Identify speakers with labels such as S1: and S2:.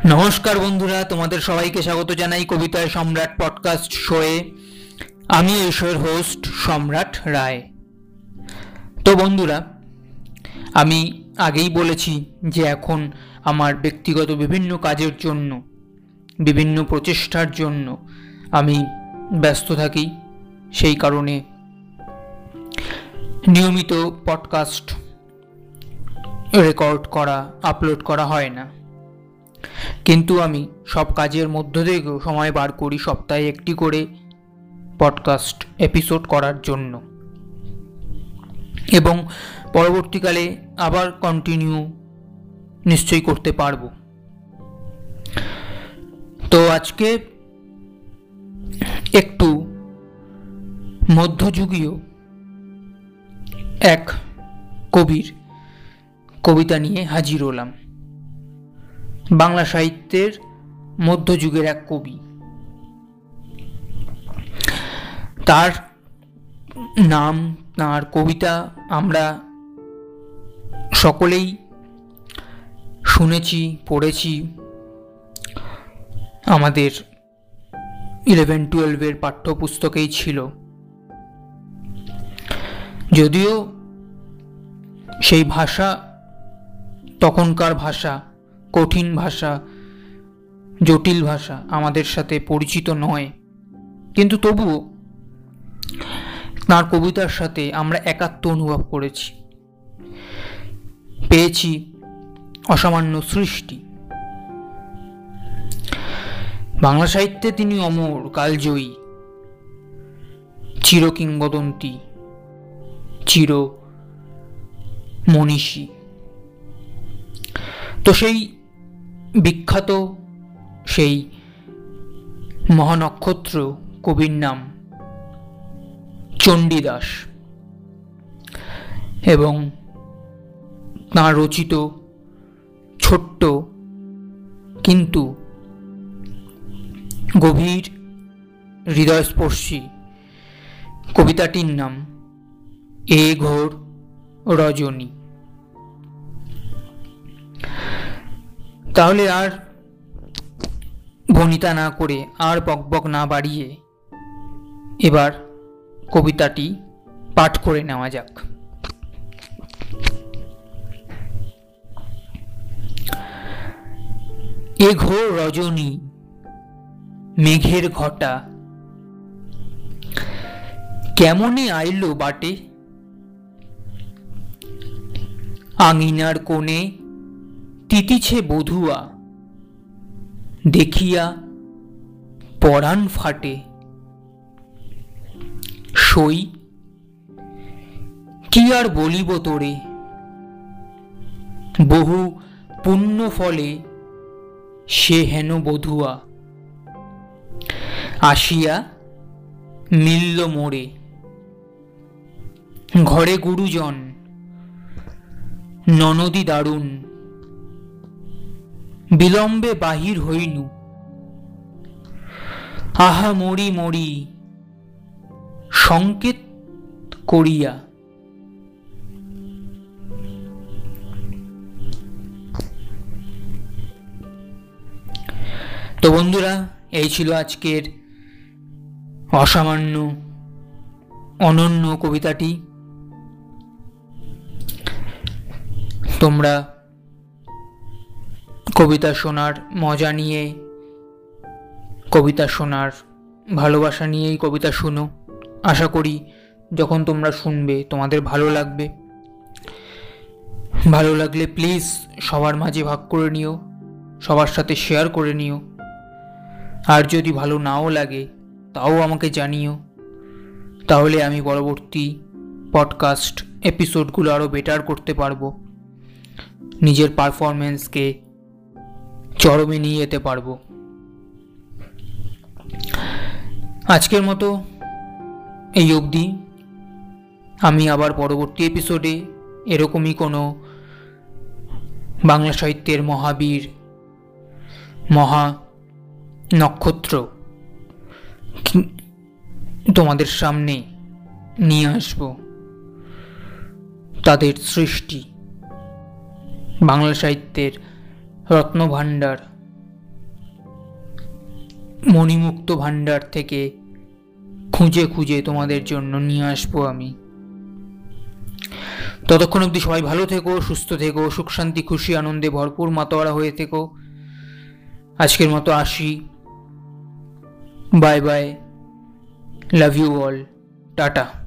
S1: নমস্কার বন্ধুরা, তোমাদের সবাইকে স্বাগত জানাই কবিতায় সম্রাট পডকাস্ট শোয়ে। আমি এই শোয়ের হোস্ট সম্রাট রায়। তো বন্ধুরা, আমি আগেই বলেছি যে এখন আমার ব্যক্তিগত বিভিন্ন কাজের জন্য, বিভিন্ন প্রচেষ্টার জন্য আমি ব্যস্ত থাকি। সেই কারণে নিয়মিত পডকাস্ট রেকর্ড করা, আপলোড করা হয় না। কিন্তু আমি সব কাজের মধ্য থেকেও সময় বার করি সপ্তাহে একটি করে পডকাস্ট এপিসোড করার জন্য, এবং পরবর্তীকালে আবার কন্টিনিউ নিশ্চয়ই করতে পারবো। তো আজকে একটু মধ্যযুগীয় এক কবির কবিতা নিয়ে হাজির হলাম। বাংলা সাহিত্যের মধ্যযুগের এক কবি, তার নাম, তার কবিতা আমরা সকলেই শুনেছি, পড়েছি। আমাদের 11-12 পাঠ্যপুস্তকেই ছিল। যদিও সেই ভাষা তখনকার ভাষা, কঠিন ভাষা, জটিল ভাষা আমাদের সাথে পরিচিত নয়, কিন্তু তবুও তাঁর কবিতার সাথে আমরা একাত্ম অনুভব করেছি, পেয়েছি অসামান্য সৃষ্টি। বাংলা সাহিত্যে তিনি অমর, কালজয়ী, চিরকিংবদন্তি, চির মনীষী। তো সেই বিখ্যাত, সেই মহানক্ষত্র কবির নাম চণ্ডীদাস, এবং তাঁর রচিত ছোট্ট কিন্তু গভীর হৃদয়স্পর্শী কবিতাটির নাম এ ঘোর রজনী। তাহলে আর ভনিতা না করে, আর বকবক না বাড়িয়ে এবার কবিতাটি পাঠ করে নেওয়া যাক। এ ঘোর রজনী, মেঘের ঘটা, কেমনে আইলো বাটে, আঙিনার কোণে তিতিছে বধুয়া, দেখিয়া পরাণ ফাটে। সই কি আর বলিব তোরে, বহু পুণ্য ফলে সে হেন বধুয়া, আসিয়া মিলল মোরে। ঘরে গুরুজন, ননদি দারুণ, বিলম্বে বাহির হইনু, আহা মরি মরি সংকেত করিয়া। তো বন্ধুরা, এই ছিল আজকের অসামান্য অনন্য কবিতাটি। তোমরা কবিতা শোনার মজা নিয়ে, কবিতা শোনার ভালোবাসা নিয়েই কবিতা শুনো। আশা করি যখন তোমরা শুনবে তোমাদের ভালো লাগবে। ভালো লাগলে প্লিজ সবার মাঝে ভাগ করে নিও, সবার সাথে শেয়ার করে নিও। আর যদি ভালো নাও লাগে তাও আমাকে জানিও, তাহলে আমি পরবর্তী পডকাস্ট এপিসোডগুলো আরও বেটার করতে পারবো, নিজের পারফরমেন্সকে চরমে নিয়ে যেতে পারবো। আজকের মতো এই অবধি। আমি আবার পরবর্তী এপিসোডে এরকমই কোনো বাংলা সাহিত্যের মহাবীর, মহা নক্ষত্র তোমাদের সামনে নিয়ে আসব। তাদের সৃষ্টি, বাংলা সাহিত্যের রত্নভাণ্ডার মণিমুক্ত ভাণ্ডার থেকে খুঁজে খুঁজে তোমাদের জন্য নিয়ে আসবো আমি। ততক্ষণ অবধি সবাই ভালো থেকো, সুস্থ থেকো, সুখ শান্তি খুশি আনন্দে ভরপুর মাতোয়ারা হয়ে থেকো। আজকের মতো আসি, bye bye, love you all, tata.